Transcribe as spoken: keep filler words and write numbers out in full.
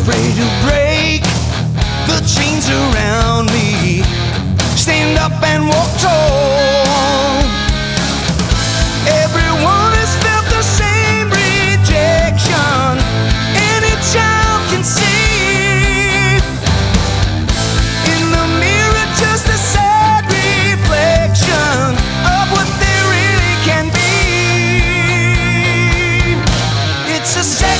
afraid to break the chains around me. Stand up and walk tall.